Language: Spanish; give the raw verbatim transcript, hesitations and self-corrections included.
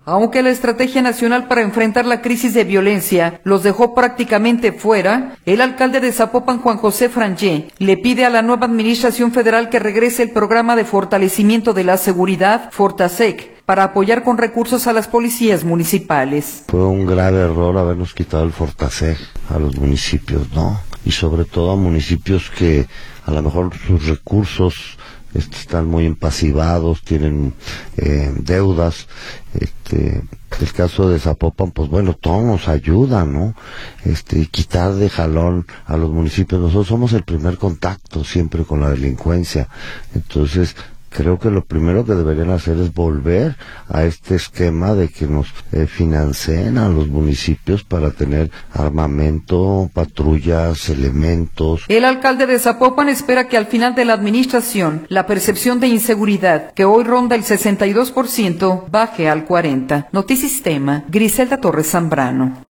Aunque la estrategia nacional para enfrentar la crisis de violencia los dejó prácticamente fuera, el alcalde de Zapopan, Juan José Frangé, le pide a la nueva administración federal que regrese el programa de fortalecimiento de la seguridad, Fortasec, para apoyar con recursos a las policías municipales. Fue un grave error habernos quitado el Fortasec a los municipios, ¿no? Y sobre todo a municipios que a lo mejor sus recursos están muy empasivados, tienen eh, deudas. Este, el caso de Zapopan, pues bueno, todo nos ayuda, ¿no? Este, quitar de jalón a los municipios. Nosotros somos el primer contacto siempre con la delincuencia. Entonces, creo que lo primero que deberían hacer es volver a este esquema de que nos eh, financien a los municipios para tener armamento, patrullas, elementos. El alcalde de Zapopan espera que al final de la administración la percepción de inseguridad, que hoy ronda el sesenta y dos por ciento, baje al cuarenta por ciento. Notisistema, Griselda Torres Zambrano.